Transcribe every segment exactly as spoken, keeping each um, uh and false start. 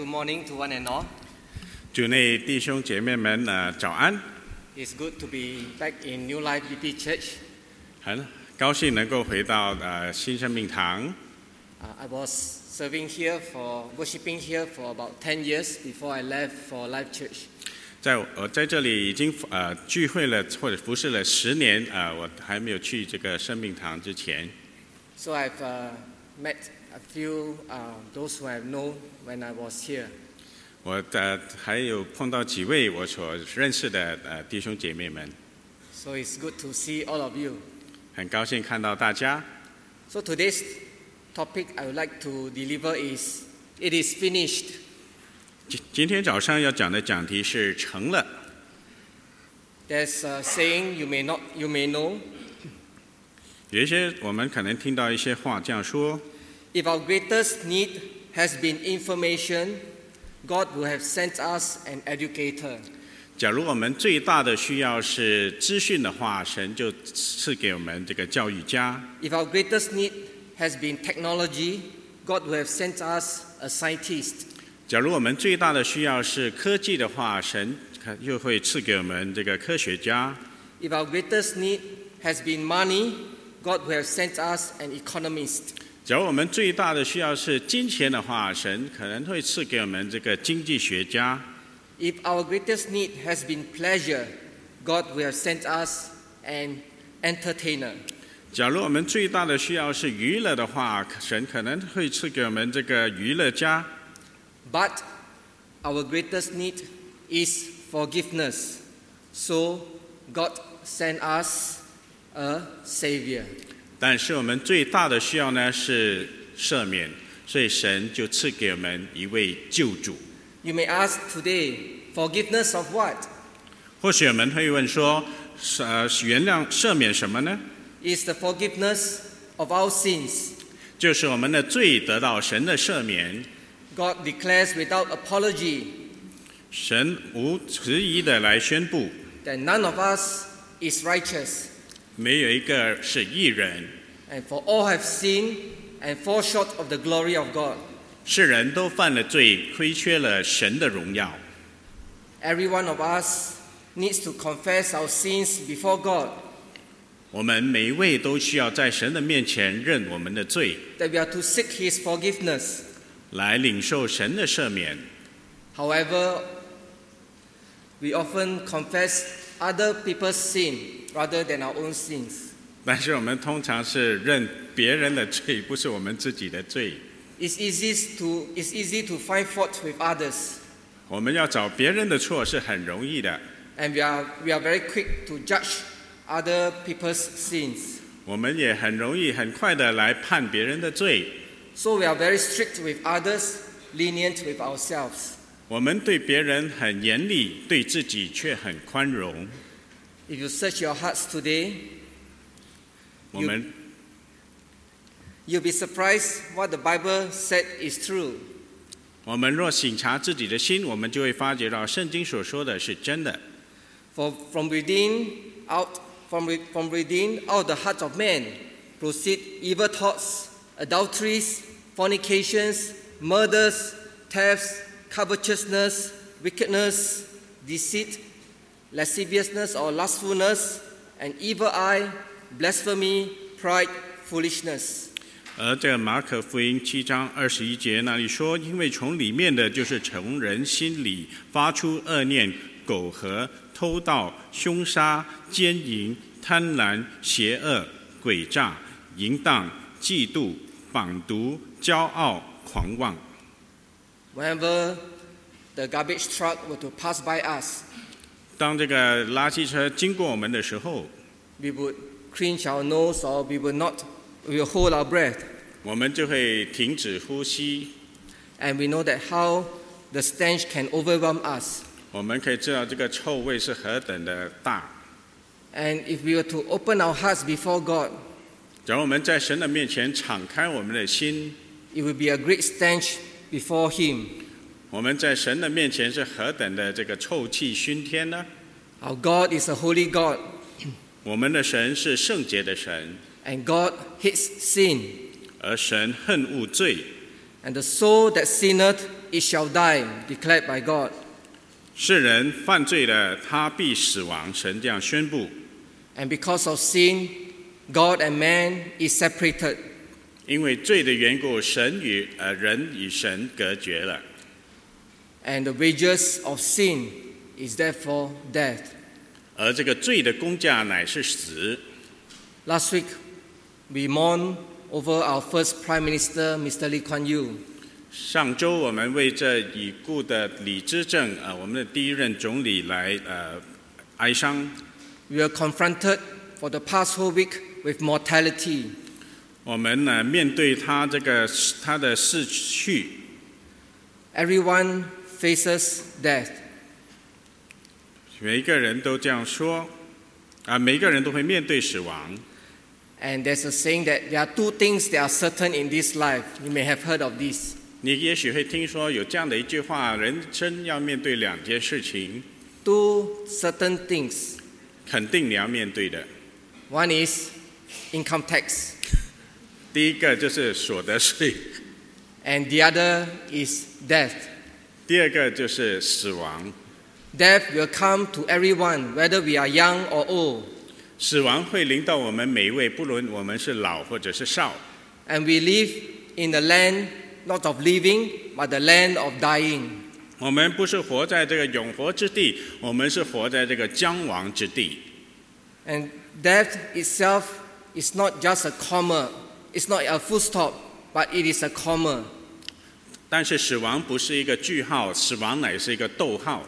Good morning to one and all. 主内弟兄姐妹们，呃，早安！ It's good to be back in New Life B P Church. 很高兴能够回到呃新生命堂。 Uh, I was serving here for worshiping here for about ten years before I left for Life Church. 在我在这里已经呃聚会了或者服侍了十年，呃，我还没有去这个生命堂之前。 So I've uh, met a few uh, those who I've known when I was here. 我呃还有碰到几位我所认识的呃弟兄姐妹们， So it's good to see all of you. 很高兴看到大家。 So today's topic I would like to deliver is It is finished. 今今天早上要讲的讲题是成了。 There's a saying you may not you may know. 有一些我们可能听到一些话这样说： If our greatest need has been information, God would have sent us an educator. 假如我们最大的需要是资讯的话，神就赐给我们这个教育家。 If our greatest need has been technology, God would have sent us a scientist. 假如我们最大的需要是科技的话，神又会赐给我们这个科学家。 If our greatest need has been money, God would have sent us an economist. 假如我们最大的需要是金钱的话，神可能会赐给我们这个经济学家。 If our greatest need has been pleasure, God would have sent us an entertainer. 假如我们最大的需要是娱乐的话，神可能会赐给我们这个娱乐家。 But our greatest need is forgiveness. So God sent us a savior. 但是我们最大的需要呢是赦免，所以神就赐给我们一位救主。 You may ask today, forgiveness of what? 或许我们会问说，呃，原谅赦免什么呢？ Is the forgiveness of our sins. 就是我们的罪得到神的赦免， God declares without apology 神无迟疑的来宣布， that none of us is righteous, 没有一个是义人， and for all have sinned and fall short of the glory of God. 世人都犯了罪，亏缺了神的荣耀。 Every one of us needs to confess our sins before God, 我们每一位都需要在神的面前认我们的罪， that we are to seek His forgiveness. 来领受神的赦免。 However, we often confess other people's sin rather than our own sins. 但是我们通常是认别人的罪，不是我们自己的罪。 It's easy to, it's easy to find fault with others, 我们要找别人的错是很容易的， and we are, we are very quick to judge other people's sins. 我们也很容易很快的来判别人的罪。 So we are very strict with others, lenient with ourselves. 我们对别人很严厉，对自己却很宽容。 If you search your hearts today, 我们 you'll be surprised what the Bible said is true. 我们若省察自己的心，我们就会发觉到圣经所说的是真的。 For from within out from, from within out the heart of man proceed evil thoughts, adulteries, fornications, murders, thefts, covetousness, wickedness, deceit, lasciviousness or lustfulness, an evil eye, blasphemy, pride, foolishness. 而这个马可福音七章二十一节那里说，因为从里面的就是从人心里发出恶念、苟合、偷盗、凶杀、奸淫、贪婪、邪恶、诡诈、淫荡、嫉妒、绑毒、骄傲、狂妄。 Whenever the garbage truck were to pass by us, 当这个垃圾车经过我们的时候， we would cringe our nose or we would not, we will hold our breath. 我们就会停止呼吸。 And we know that how the stench can overwhelm us. 我们可以知道这个臭味是何等的大。 And if we were to open our hearts before God, 假如我们在神的面前敞开我们的心， it would be a great stench before Him. 我们在神的面前是何等的这个臭气熏天呢？ Our God is a holy God, 我们的神是圣洁的神， and God hates sin. 而神恨恶罪， And the soul that sinneth it shall die, declared by God. 世人犯罪了，他必死亡，神这样宣布。 And because of sin, God and man is separated. 因为罪的缘故，神与呃人与神隔绝了。 And the wages of sin is therefore death. 而这个罪的工价乃是死。 Last week, we mourned over our first Prime Minister, Mister Lee Kuan Yew. 上周我们为这已故的李之正，呃，我们的第一任总理来呃哀伤。 We were confronted for the past whole week with mortality. 我们呢面对他这个他的逝去。 Everyone faces death. 每一个人都这样说，啊，每一个人都会面对死亡。 And there's a saying that there are two things that are certain in this life. You may have heard of this. 你也许会听说有这样的一句话：人生要面对两件事情。 Two certain things. 肯定你要面对的。 One is income tax. 第一个就是所得税。 And the other is death. 第二个就是死亡。 Death will come to everyone, whether we are young or old. 死亡会临到我们每一位，不论我们是老或者是少。 And we live in the land not of living, but the land of dying. 我们不是活在这个永活之地，我们是活在这个将亡之地。 And death itself is not just a comma. It's not a full stop, but it is a comma. 但是死亡不是一个句号，死亡乃是一个逗号。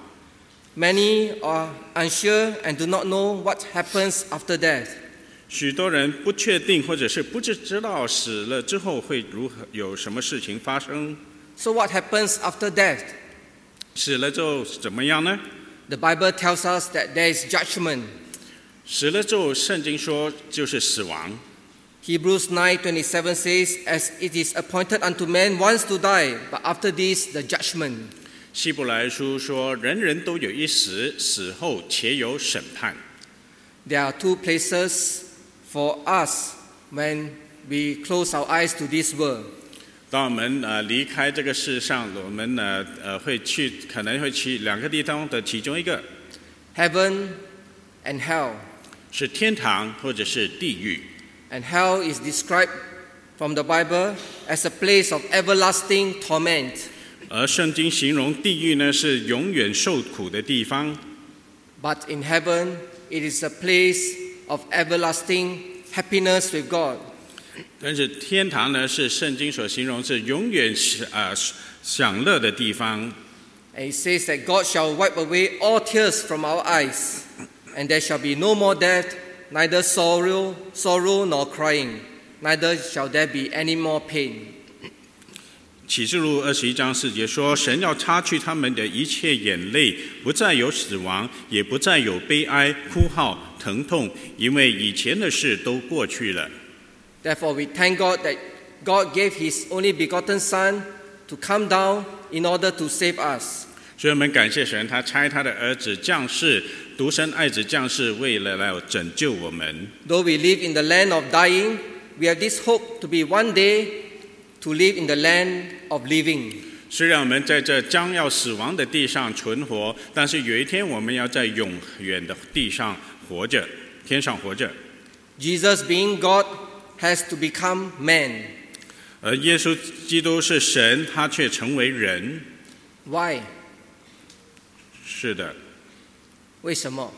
Many are unsure and do not know what happens after death. 许多人不确定，或者是不知道死了之后会如何，有什么事情发生。 So what happens after death? 死了之后怎么样呢？ The Bible tells us that there is judgment. 死了之后，圣经说就是死亡。 Hebrews nine twenty-seven says, "As it is appointed unto man once to die, but after this the judgment." 希伯来书说，人人都有一死，死后且有审判。 There are two places for us when we close our eyes to this world. 当我们呃离开这个世上，我们呢呃会去，可能会去两个地方的其中一个。 Heaven and hell. 是天堂或者是地狱。 And hell is described from the Bible as a place of everlasting torment. 而圣经形容地狱呢是永远受苦的地方。 But in heaven, it is a place of everlasting happiness with God. 但是天堂呢是圣经所形容是永远呃享乐的地方。 And it says that God shall wipe away all tears from our eyes, and there shall be no more death, neither sorrow, sorrow nor crying, neither shall there be any more pain. 启示录二十一章四节说，神要擦去他们的一切眼泪，不再有死亡，也不再有悲哀、哭号、疼痛，因为以前的事都过去了。 Therefore, we thank God that God gave His only begotten Son to come down in order to save us. 所以我们感谢神，他差他的儿子降世，独生爱子降世，为了来拯救我们。 Though we live in the land of dying, we have this hope to be one day to live in the land of living. 虽然我们在这将要死亡的地上存活，但是有一天我们要在永远的地上活着，天上活着。 Jesus, being God, has to become man. 而耶稣基督是神，他却成为人。 Why? 是的。 为什么？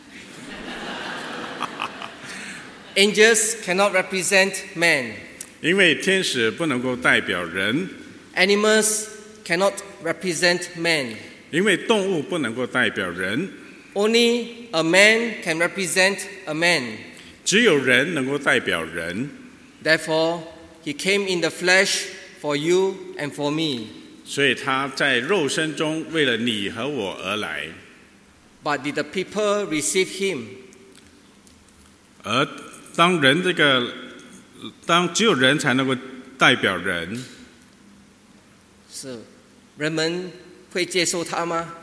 Angels cannot represent man. 因为天使不能够代表人。 Animals cannot represent man. 因为动物不能够代表人。 Only a man can represent a man. 只有人能够代表人。 Therefore, he came in the flesh for you and for me. 所以他在肉身中为了你和我而来。 But did the people receive him? 而当人这个，当只有人才能够代表人。 是，人们会接受他吗？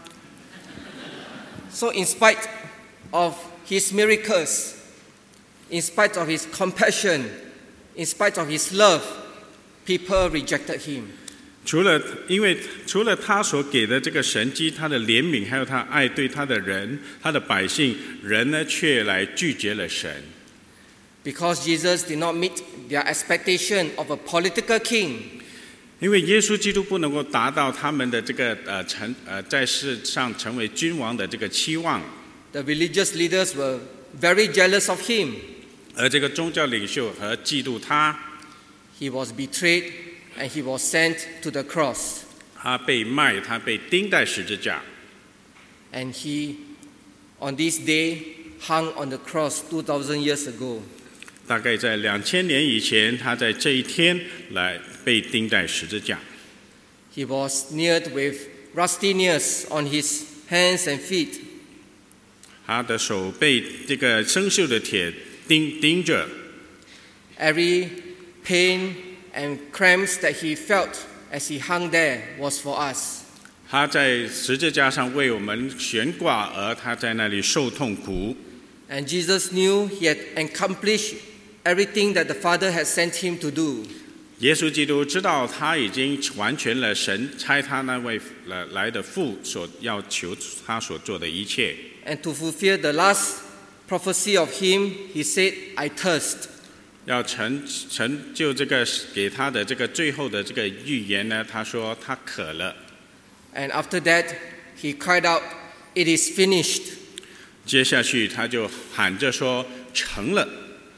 So in spite of his miracles, in spite of his compassion, in spite of his love, people rejected him. 除了因为除了他所给的这个神迹，他的怜悯，还有他爱对他的人，他的百姓，人呢却来拒绝了神。 Because Jesus did not meet their expectation of a political king. 因为耶稣基督不能够达到他们的这个呃成呃在世上成为君王的这个期望。 The religious leaders were very jealous of him. 而这个宗教领袖和嫉妒他。 He was betrayed and he was sent to the cross. 他被卖，他被钉在十字架。 And he, on this day, hung on the cross two thousand years ago. 大概在两千年以前，他在这一天来被钉在十字架。 He was nailed with rusty nails on his hands and feet. 他的手被这个生锈的铁钉钉着。 Every pain and cramps that he felt as he hung there was for us. 他在十字架上为我们悬挂，而他在那里受痛苦。 And Jesus knew he had accomplished everything that the Father had sent him to do. 耶稣基督知道他已经完全了神差他那位来的父所要求他所做的一切。 And to fulfill the last prophecy of him, he said, "I thirst." 要成成就这个给他的这个最后的这个预言呢，他说他渴了。 And after that, he cried out, "It is finished." 接下去他就喊着说成了。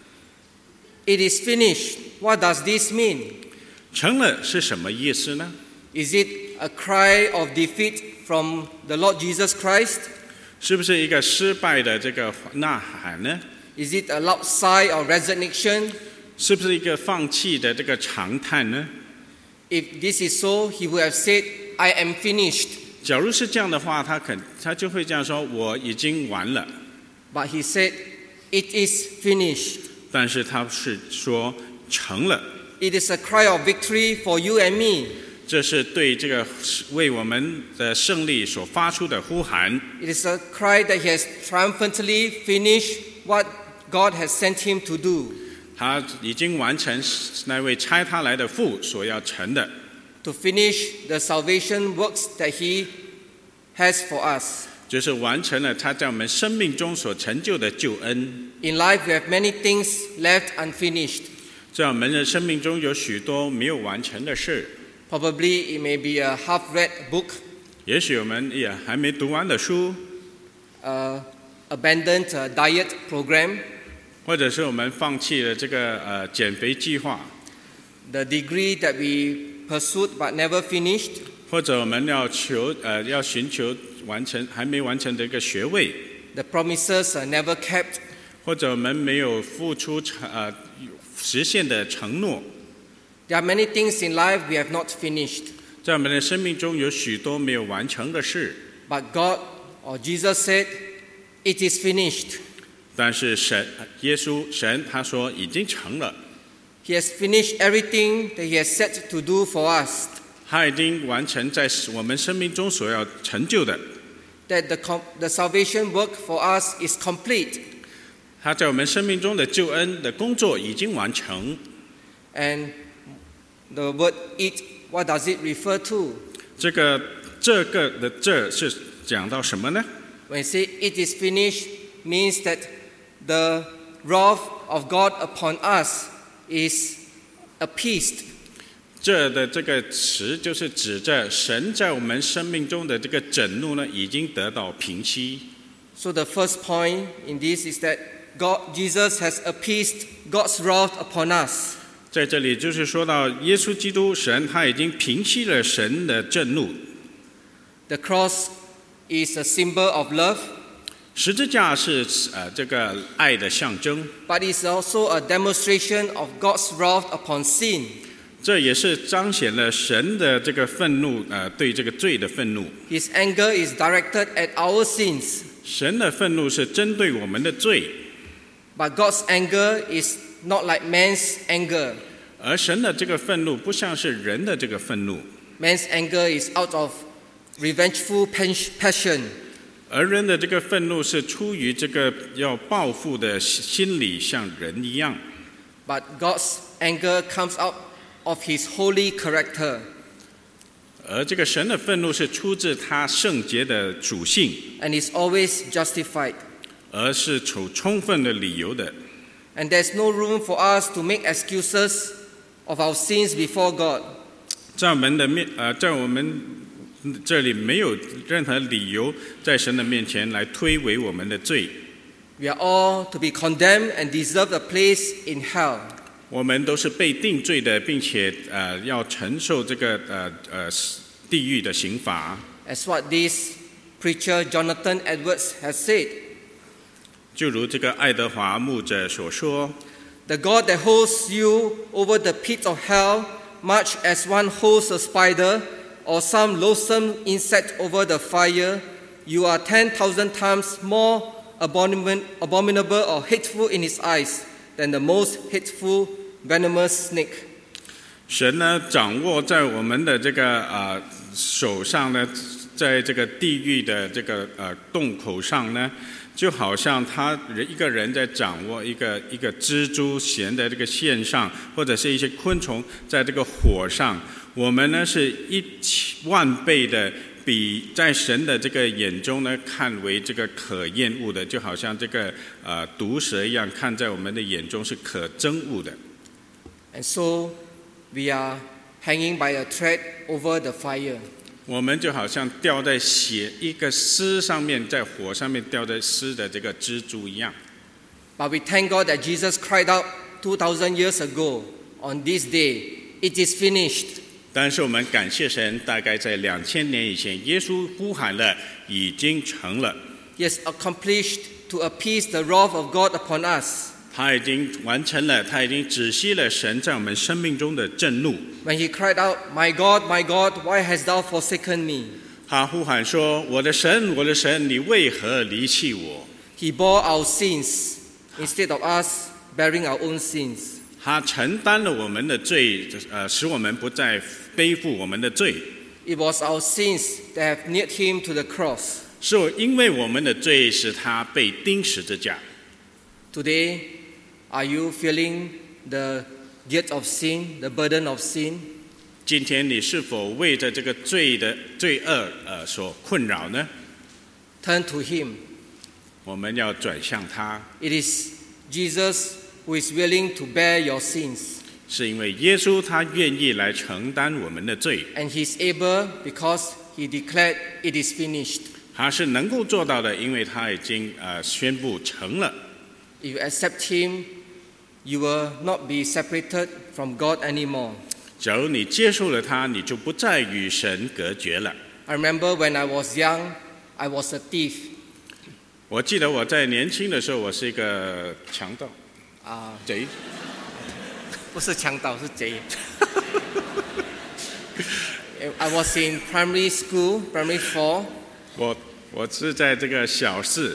It is finished. What does this mean? 成了是什么意思呢？ Is it a cry of defeat from the Lord Jesus Christ? 是不是一个失败的这个呐喊呢？ Is it a loud sigh of resignation? 是不是一个放弃的这个长叹呢？ If this is so, he would have said, "I am finished." 假如是这样的话，他肯他就会这样说：我已经完了。 But he said, "It is finished." 但是他是说成了。 It is a cry of victory for you and me. 这是对这个为我们的胜利所发出的呼喊。 It is a cry that he has triumphantly finished what God has sent him to do. 他已经完成那位差他来的父所要成的。 To finish the salvation works that he has for us. 就是完成了他在我们生命中所成就的救恩。 In life, we have many things left unfinished. 在我们的生命中有许多没有完成的事。 Probably it may be a half-read book. 也许我们也还没读完的书。 Uh, abandoned uh, diet program. 或者是我们放弃了这个呃减肥计划。 The degree that we pursued but never finished. 或者我们要求呃要寻求完成还没完成的一个学位。 The promises are never kept. 或者我们没有付出呃实现的承诺。 There are many things in life we have not finished. 在我们的生命中有许多没有完成的事。 But God or Jesus said, "It is finished." 但是神耶稣神他说已经成了。 He has finished everything that he has set to do for us. 他已经完成在我们生命中所要成就的。 That the, the salvation work for us is complete. 他在我们生命中的救恩的工作已经完成。 And the word "it," what does it refer to? 这个这个的这是讲到什么呢？ When you say "it is finished," means that the wrath of God upon us is appeased. 这的这个词就是指着神在我们生命中的这个震怒呢，已经得到平息。 So the first point in this is that God, Jesus has appeased God's wrath upon us. 在这里就是说到耶稣基督神他已经平息了神的震怒。 The cross is a symbol of love. 十字架是呃这个爱的象征。 But it's also a demonstration of God's wrath upon sin. 这也是彰显了神的这个愤怒，呃，对这个罪的愤怒。 His anger is directed at our sins. 神的愤怒是针对我们的罪。 But God's anger is not like man's anger. 而神的这个愤怒不像是人的这个愤怒。 Man's anger is out of revengeful passion. 而人的这个愤怒是出于这个要报复的心理，像人一样。 But God's anger comes out of his holy character. 而这个神的愤怒是出自他圣洁的属性， and is always justified. 而是有充分的理由的。 And there's no room for us to make excuses of our sins before God. 在我们的面呃，在我们这里没有任何理由在神的面前来推诿我们的罪。 We are all to be condemned and deserve a place in hell. 我们都是被定罪的，并且呃要承受这个呃呃地狱的刑罚。 As what this preacher Jonathan Edwards has said, 就如这个爱德华牧者所说， the God that holds you over the pit of hell, much as one holds a spider or some loathsome insect over the fire, you are ten thousand times more abomin- abominable or hateful in his eyes than the most hateful venomous snake. 神呢掌握在我们的这个呃手上呢，在这个地狱的这个呃洞口上呢，就好像他一个人在掌握一个一个蜘蛛弦的这个线上，或者是一些昆虫在这个火上。我们呢是一万倍的，比在神的这个眼中呢看为这个可厌恶的，就好像这个呃毒蛇一样，看在我们的眼中是可憎恶的。 And so we are hanging by a thread over the fire. 我们就好像吊在血一个丝上面，在火上面吊在丝的这个蜘蛛一样。 But we thank God that Jesus cried out two thousand years ago, on this day, it is finished. 但是我们感谢神，大概在两千年以前，耶稣呼喊了，已经成了。 He has accomplished to appease the wrath of God upon us. 他已经完成了，他已经止息了神在我们生命中的震怒。 When he cried out, My God, my God, why hast thou forsaken me? 他呼喊说：“我的神，我的神，你为何离弃我？” He bore our sins instead of us bearing our own sins. 他承担了我们的罪，呃，使我们不再背负我们的罪。 It was our sins that have nailed him to the cross. 是因为我们的罪，使他被钉十字架。 Today, are you feeling the guilt of sin, the burden of sin? 今天你是否为着这个罪的罪恶呃所困扰呢？ Turn to him. 我们要转向他， It is Jesus who is willing to bear your sins. 是因为耶稣他愿意来承担我们的罪， And he is able because he declared it is finished. 他是能够做到的，因为他已经呃宣布成了。 If you accept him, you will not be separated from God anymore. 假如你接受了他，你就不再与神隔绝了。 I remember when I was young, I was a thief. 我记得我在年轻的时候，我是一个强盗啊， 贼， 不是强盗，是贼。I was in primary school, primary four. 我我是在这个小四，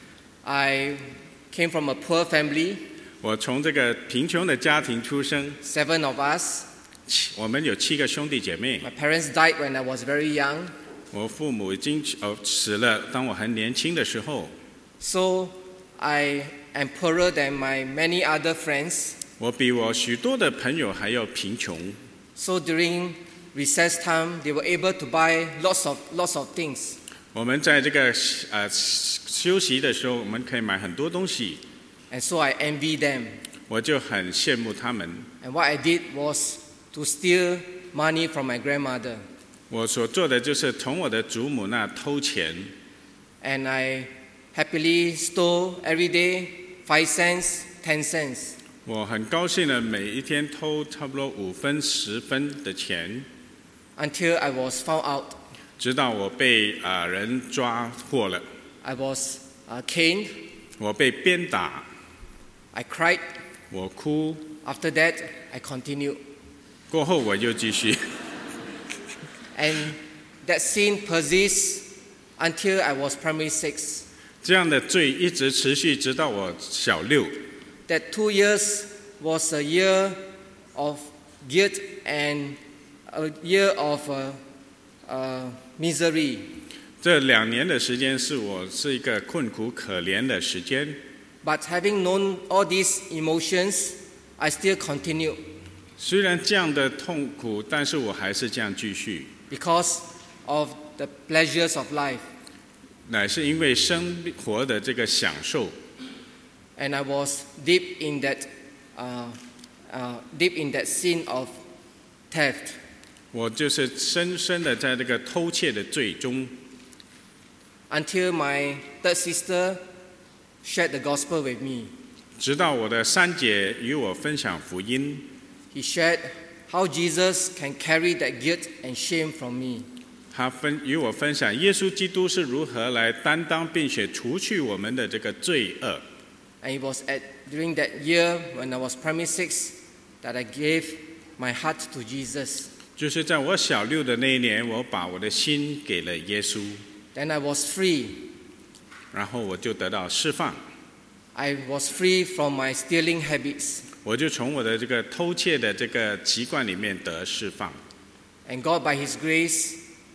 I came from a poor family, 我从这个贫穷的家庭出生， seven of us. 七我们有七个兄弟姐妹。 My parents died when I was very young. 我父母已经呃死了，当我很年轻的时候， So I am poorer than my many other friends. 我比我许多的朋友还要贫穷。 So during recess time, they were able to buy lots of lots of things. 我们在这个呃休息的时候，我们可以买很多东西， And so I envy them. 我就很羡慕他们。 And what I did was to steal money from my grandmother. 我所做的就是从我的祖母那偷钱， And I happily stole every day five cents, ten cents. 我很高兴的每一天偷差不多五分、十分的钱， Until I was found out. 直到我被啊、呃人抓获了， I was uh, caned. 我被鞭打， I cried. 我哭， After that, I continued. 过后我又继续。 And that sin persists until I was primary six. 这样的罪一直持续，直到我小六。 That two years was a year of guilt and a year of uh, uh, misery. 这两年的时间是我是一个困苦可怜的时间， But having known all these emotions, I still continue. 虽然这样的痛苦，但是我还是这样继续。 because of the pleasures of life. 乃是因为生活的这个享受。 And I was deep in that, uh, uh, deep in that sin of theft. 我就是深深的在这个偷窃的罪中。 Until my third sister shared the gospel with me. 直到我的三姐与我分享福音。 He shared how Jesus can carry that guilt and shame from me. 他分与我分享耶稣基督是如何来担当并且除去我们的这个罪恶。 And it was at during that year when I was primary six that I gave my heart to Jesus. 就是在我小六的那一年，我把我的心给了耶稣。 Then I was free. 然后我就得到释放。 I was free from my stealing habits. 我就从我的这个偷窃的这个习惯里面得释放。 And God, by His grace,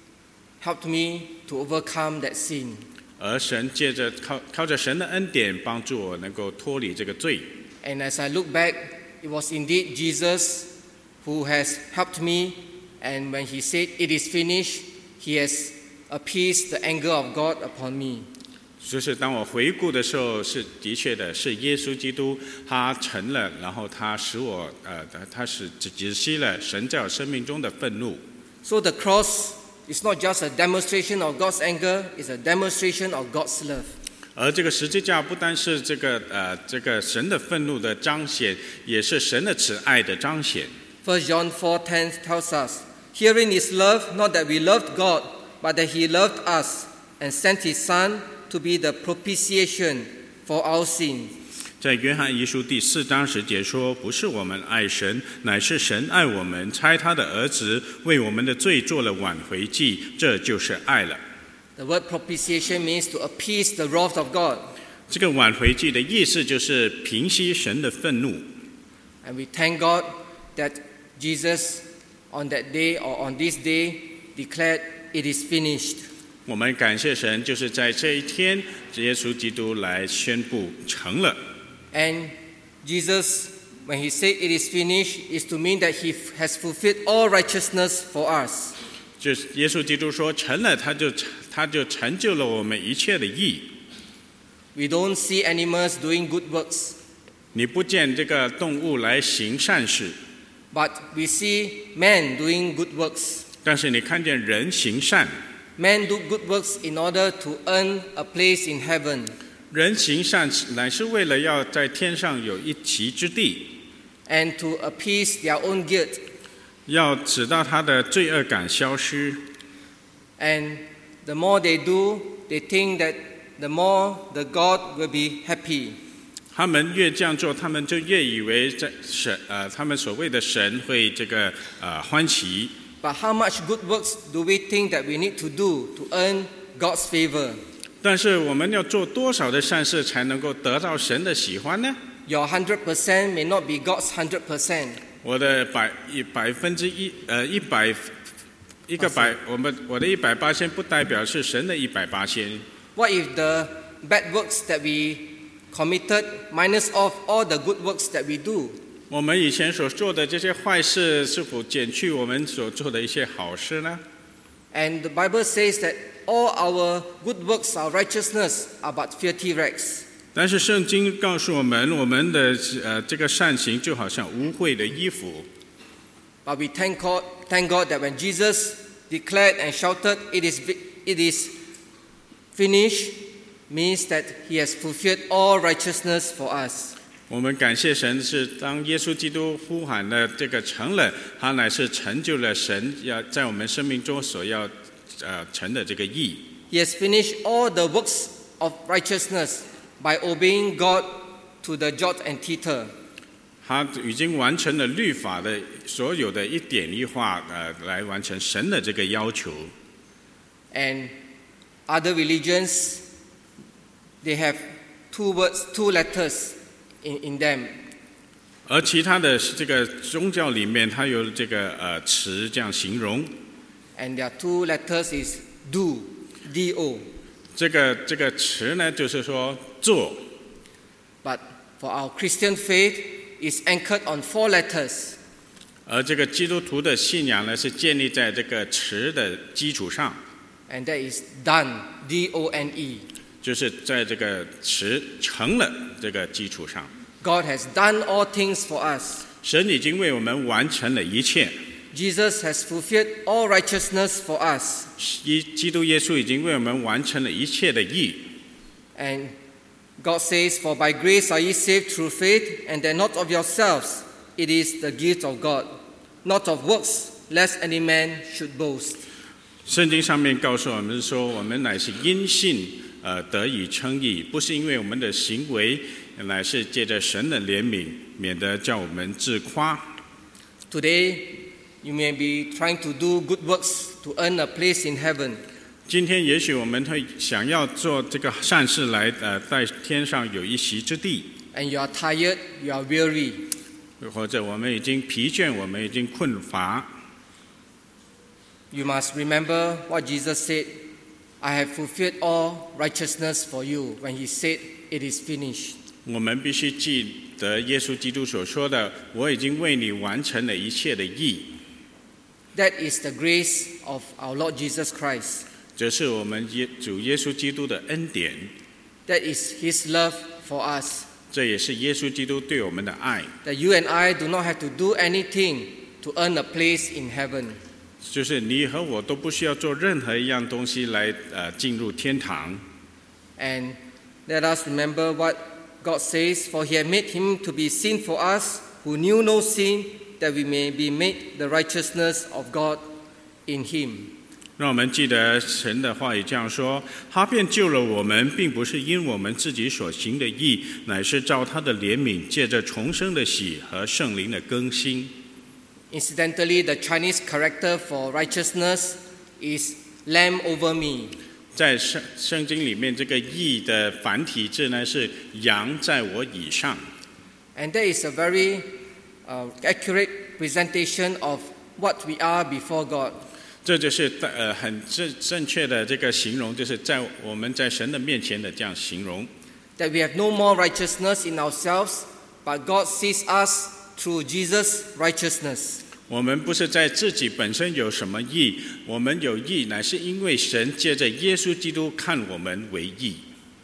helped me to overcome that sin. 而神借着靠靠着神的恩典，帮助我能够脱离这个罪。 And as I look back, it was indeed Jesus who has helped me. And when He said, "It is finished," He has appeased the anger of God upon me. 就是当我回顾的时候，是的确的，是耶稣基督他成了，然后他使我呃，他使止息了神在我生命中的愤怒。 So the cross is not just a demonstration of God's anger; it's a demonstration of God's love. 而这个十字架不单是这个呃这个神的愤怒的彰显，也是神的慈爱的彰显。 First John four ten tells us, "Herein is love, not that we loved God, but that He loved us and sent His Son to be the propitiation for our sin." 在约翰一书第四章十节说：“不是我们爱神，乃是神爱我们，差他的儿子为我们的罪做了挽回祭，这就是爱了。” The word propitiation means to appease the wrath of God. 这个挽回祭的意思就是平息神的愤怒。 And we thank God that Jesus on that day or on this day declared, "It is finished." 我们感谢神，就是在这一天，耶稣基督来宣布成了。 And Jesus, when He said it is finished, is to mean that He has fulfilled all righteousness for us. 就是耶稣基督说成了，他就他就成就了我们一切的义。 We don't see animals doing good works, 你不见这个动物来行善事， but we see men doing good works. 但是你看见人行善。 Men do good works in order to earn a place in heaven. 人行善乃是为了要在天上有一席之地， And to appease their own guilt. 要使到他的罪恶感消失。 And the more they do, they think that the more the God will be happy. 他们越这样做，他们就越以为在神呃，他们所谓的神会这个呃欢喜。 But how much good works do we think that we need to do to earn God's favor? 但是我们要做多少的善事才能够得到神的喜欢呢？ Your hundred percent may not be God's hundred percent. 我的百一百分之一呃一百一个百，我们我的一百八千不代表是神的一百八千。 What if the bad works that we committed minus off all the good works that we do? 我们以前所做的这些坏事，是否减去我们所做的一些好事呢？ And the Bible says that all our good works, our righteousness, are but filthy rags. 但是圣经告诉我们，我们的呃这个善行就好像污秽的衣服。 But we thank God, thank God that when Jesus declared and shouted, "It is, it is finished," means that He has fulfilled all righteousness for us. 我们感谢神，是当耶稣基督呼喊了这个成了，他乃是成就了神要在我们生命中所要呃成的这个义。 He has finished all the works of righteousness by obeying God to the jot and tittle. 他已经完成了律法的所有的一点一画，呃，来完成神的这个要求。 And other religions, they have two words, two letters in, in them. 而其他的这个宗教里面，它有这个呃词这样形容。 And their two letters is do, D O. 这个这个词呢，就是说做。 But for our Christian faith, is anchored on four letters. 而这个基督徒的信仰呢，是建立在这个词的基础上， and that is done, D O N E. 就是在这个词成了这个基础上。 God has done all things for us. 神已经为我们完成了一切， Jesus has fulfilled all righteousness for us. 基督耶稣已经为我们完成了一切的义。 And God says, For by grace are ye saved through faith, and that not of yourselves, it is the gift of God, not of works, lest any man should boast. 圣经上面告诉我们说，我们乃是因信呃得以称义，不是因为我们的行为，乃是借着神的怜悯，免得叫我们自夸。 Today, you may be trying to do good works to earn a place in heaven. 今天也许我们会想要做这个善事来呃在天上有一席之地， And you are tired, you are weary. 或者我们已经疲倦，我们已经困乏。 You must remember what Jesus said, I have fulfilled all righteousness for you, when he said, it is finished. 我们必须记得耶稣基督所说的：“我已经为你完成了一切的义。” That is the grace of our Lord Jesus Christ. 这是我们耶主耶稣基督的恩典， That is his love for us. 这也是耶稣基督对我们的爱。 That you and I do not have to do anything to earn a place in heaven. 就是你和我都不需要做任何一样东西来呃进入天堂。 And let us remember what God says, For he had made him to be sin for us, who knew no sin, that we may be made the righteousness of God in him. 让我们记得神的话语这样说：他便救了我们，并不是因我们自己所行的义，乃是照他的怜悯，借着重生的喜和圣灵的更新。 Incidentally, the Chinese character for righteousness is Lamb over me. 在圣圣经里面，这个义的繁体字呢是羊在我以上， And that is a very uh, accurate presentation of what we are before God. 这就是呃很正正确的这个形容，就是在我们在神的面前的这样形容。 That we have no more righteousness in ourselves, but God sees us through Jesus' righteousness. 我们不是在自己本身有什么义，我们有义乃是因为神借着耶稣基督看我们为义。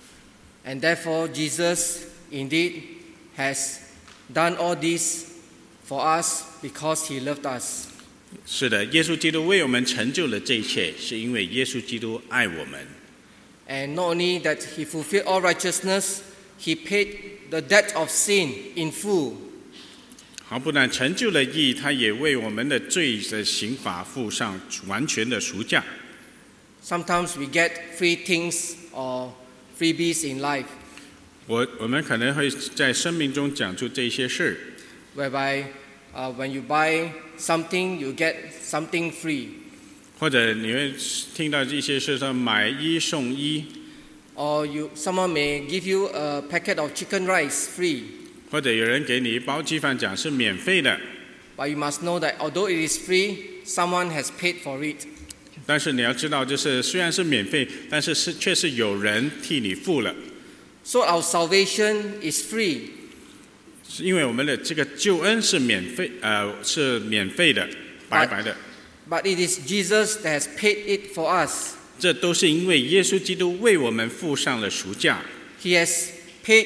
And therefore, Jesus indeed has done all this for us because he loved us. 是的，耶稣基督为我们成就了这一切，是因为耶稣基督爱我们。 And not only that he fulfilled all righteousness, he paid the debt of sin in full. 好，不但成就了义，他也为我们的罪的刑罚付上完全的赎价。 Sometimes we get free things or freebies in life, 我我们可能会在生命中讲出这些事， whereby uh, when you buy something, you get something free. 或者你会听到一些事说买一送一， Or you, someone may give you a packet of chicken rice free. 或者有人给你一包鸡饭讲是免费的， But you must know that although it is free, someone has paid for it. 但是你要知道，就是虽然是免费，但是是却是有人替你付了， So our salvation is free. 是因为我们的这个救恩是免费，呃，是免费的，白白的。 But it is Jesus that has paid it for us. 这都是因为耶稣基督为我们付上了赎价， He has paid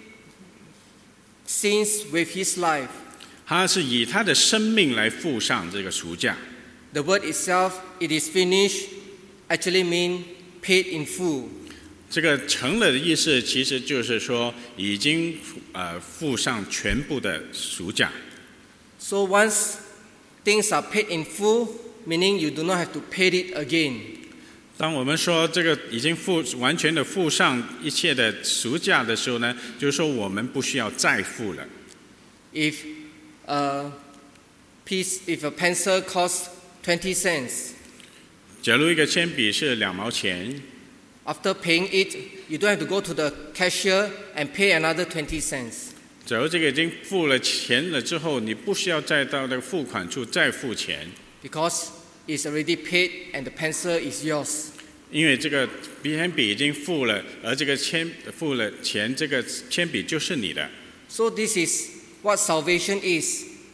sins with his life. 他是以他的生命来付上这个赎价。 The word itself, it is finished, actually mean paid in full. 这个成了的意思，其实就是说已经呃付上全部的赎价。 So once things are paid in full, meaning you do not have to pay it again. 当我们说这个已经付完全的付上一切的赎价的时候呢，就是说我们不需要再付了。 If a piece, if a pencil costs twenty cents, 假如一个铅笔是两毛钱， after paying it, you don't have to go to the cashier and pay another twenty cents. 假如这个已经付了钱了之后，你不需要再到那个付款处再付钱， Because it's already paid and the pencil is yours. 因为这个铅笔已经付了，而这个铅付了钱，这个铅笔就是你的。 So this is what salvation is.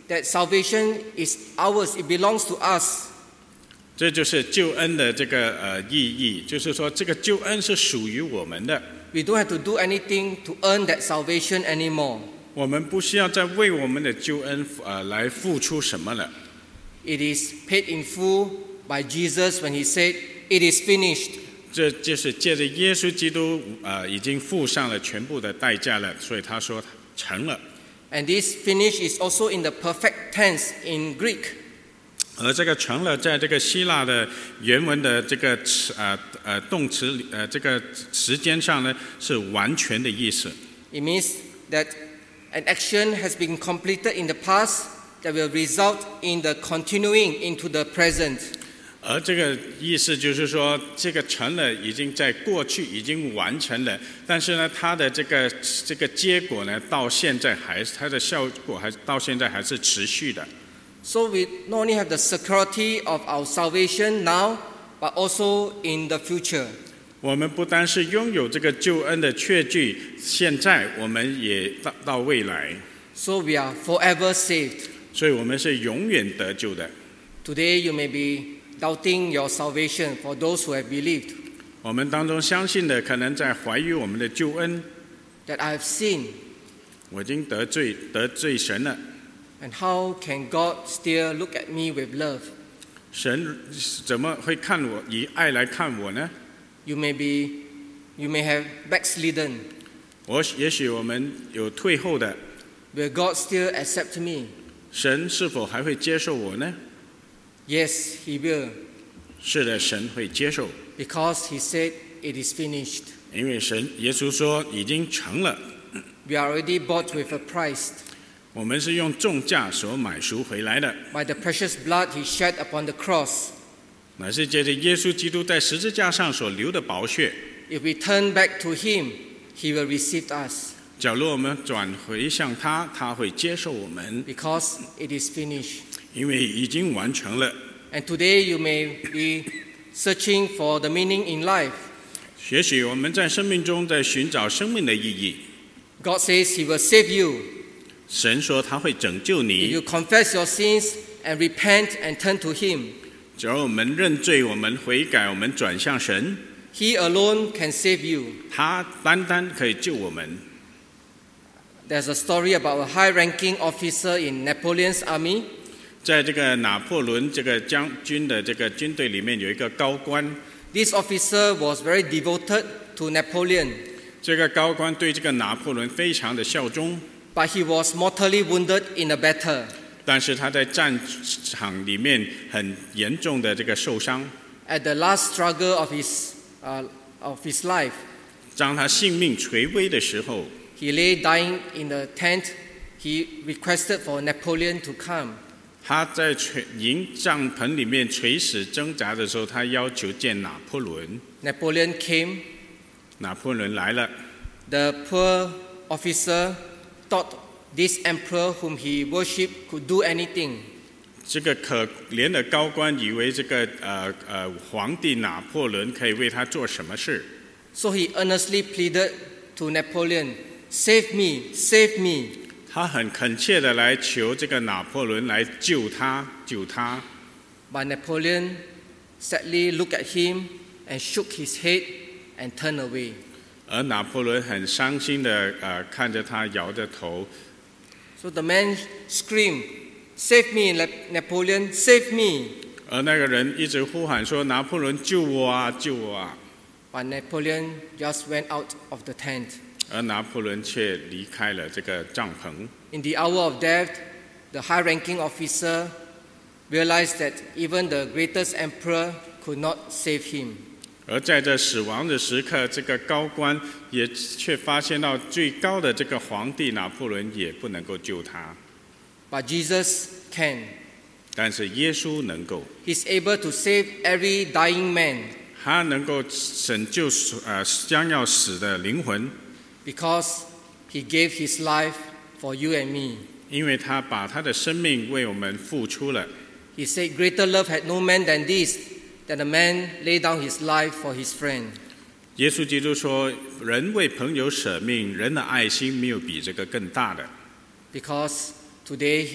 that salvation is ours, it belongs to us. 这就是救恩的这个呃意义，就是说这个救恩是属于我们的。 We don't have to do anything to earn that salvation anymore. 我们不需要再为我们的救恩呃来付出什么了。 It is paid in full by Jesus when he said, "It is finished." 这就是借着耶稣基督呃已经付上了全部的代价了，所以他说成了。 And this finish is also in the perfect tense in Greek. 而这个成了，在这个希腊的原文的这个词呃呃动词呃这个时间上呢，是完全的意思。 It means that an action has been completed in the past that will result in the continuing into the present. 而这个意思就是说，这个成了已经在过去已经完成了，但是呢，它的这个这个结果呢，到现在还它的效果还到现在还是持续的。 So we not only have the security of our salvation now, but also in the future. 我们不单是拥有这个救恩的确据，现在我们也到到未来。 So we are forever saved. 所以我们是永远得救的。 Today you may be doubting your salvation for those who have believed. 我们当中相信的，可能在怀疑我们的救恩。 That I have sinned. 我已经得罪得罪神了。 And how can God still look at me with love? 神怎么会看我以爱来看我呢？ You may be, you may have backslidden. 我也许我们有退后的。 Will God still accept me? 神是否还会接受我呢？ Yes, He will. 是的，神会接受。 Because He said it is finished. 因为神耶稣说已经成了。 We are already bought with a price. 我们是用重价所买赎回来的。 By the precious blood He shed upon the cross. 乃是借着耶稣基督在十字架上所流的宝血。 If we turn back to Him, He will receive us. 假如我们转回向他，他会接受我们。 Because it is finished. 因为已经完成了。 And today you may be searching for the meaning in life. 也许我们在生命中在寻找生命的意义。 God says He will save you. 神说他会拯救 If 你。 you confess your sins and repent and turn to Him, 只要我们认罪，我们悔改，我们转向神， He alone can save you. 他单单可以救我们。 There's a story about a high-ranking officer in Napoleon's army. 在这个拿破仑这个将军的这个军队里面，有一个高官。 This officer was very devoted to Napoleon. 这个高官对这个拿破仑非常的效忠。 But he was mortally wounded in a battle. 但是他在战场里面很严重的这个受伤。 At the last struggle of his, uh, of his life, 当他性命垂危的时候， he lay dying in the tent. He requested for Napoleon to come. 他在垂营帐篷里面垂死挣扎的时候，他要求见拿破仑。 Napoleon came. 拿破仑来了。 The poor officer thought this emperor whom he worshipped could do anything. 这个可怜的高官以为这个呃呃皇帝拿破仑可以为他做什么事， So he earnestly pleaded to Napoleon, "Save me, save me." 他很恳切的来求这个拿破仑来救他，救他。 But Napoleon sadly looked at him and shook his head and turned away. 而拿破仑很伤心的呃看着他，摇着头。 So the man screamed, "Save me, Napoleon, save me." 而那个人一直呼喊说：“拿破仑，救我啊，救我啊！” But Napoleon just went out of the tent. 而拿破仑却离开了这个帐篷。 In the hour of death, the high-ranking officer realized that even the greatest emperor could not save him. 而在这死亡的时刻，这个高官也却发现到最高的这个皇帝拿破仑也不能够救他。 But Jesus can. 但是耶稣能够， He's able to save every dying man. 他能够拯救呃将要死的灵魂， Because He gave His life for you and me. 因为他把他的生命为我们付出了。 He said, "Greater love had no man than this, that a man lay down his life for his friend." 耶稣基督说：“人为朋友舍命，人的爱心没有比这个更大的。” Because today He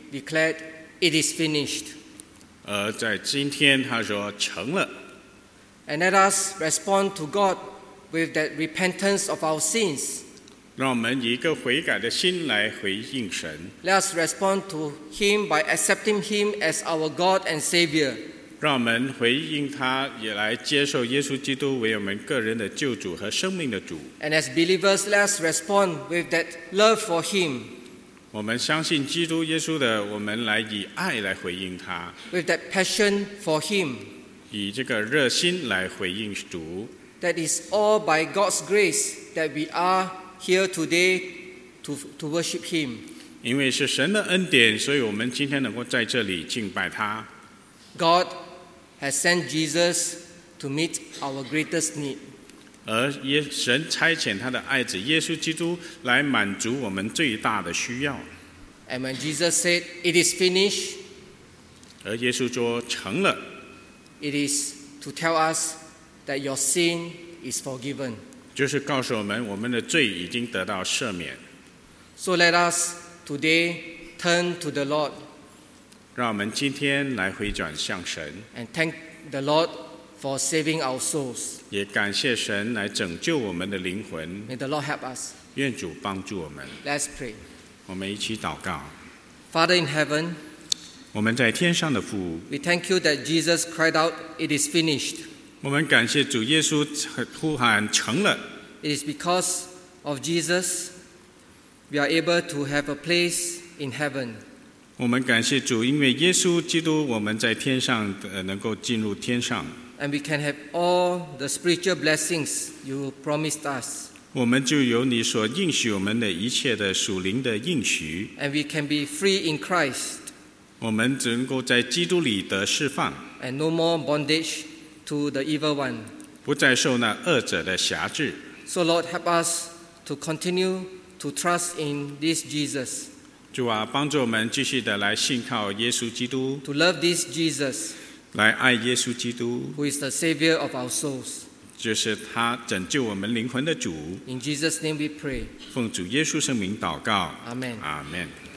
declared, "It is finished." 而在今天他说成了， And let us respond to God with that repentance of our sins. 让我们以一个悔改的心来回应神， Let us respond to Him by accepting Him as our God and Savior. 让我们回应他，也来接受耶稣基督为我们个人的救主和生命的主。 And as believers, let us respond with that love for Him, 我们相信基督耶稣的，我们来以爱来回应他， with that passion for Him. 以这个热心来回应主。 That is all by God's grace that we are here today to, to worship Him. 因为是神的恩典，所以我们今天能够在这里敬拜他。 God has sent Jesus to meet our greatest need. 而耶神差遣他的爱子耶稣基督来满足我们最大的需要。 And when Jesus said, "It is finished," 而耶稣说成了， it is to tell us that your sin is forgiven. 就是告诉我们我们的罪已经得到赦免。 So let us today turn to the Lord 让我们今天来回转向神， and thank the Lord for saving our souls. 也感谢神来拯救我们的灵魂。 May the Lord help us. 愿主帮助我们。 Let's pray. 我们一起祷告。 Father in heaven, 我们在天上的父， we thank you that Jesus cried out, "It is finished." 我们感谢主耶稣呼喊成了。 It is because of Jesus we are able to have a place in heaven. 我们感谢主，因为耶稣基督，我们在天上呃能够进入天上， And we can have all the spiritual blessings you promised us. 我们就有你所应许我们的一切的属灵的应许， And we can be free in Christ 我们只能够在基督里得释放， and no more bondage to the evil one. 不再受那恶者的辖制。 So Lord, help us to continue to trust in this Jesus, 主啊，帮助我们继续的来信靠耶稣基督， to love this Jesus 来爱耶稣基督， who is the Savior of our souls. 就是他拯救我们灵魂的主。 In Jesus' name we pray. 奉主耶稣圣名祷告， Amen. 阿们。